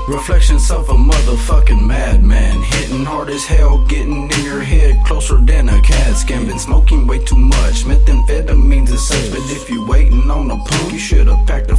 Reflections of a motherfucking madman, hitting hard as hell, getting in your head closer than a CAT scan. Been smoking way too much methamphetamines and such, but if you waiting on a punk, you should've packed a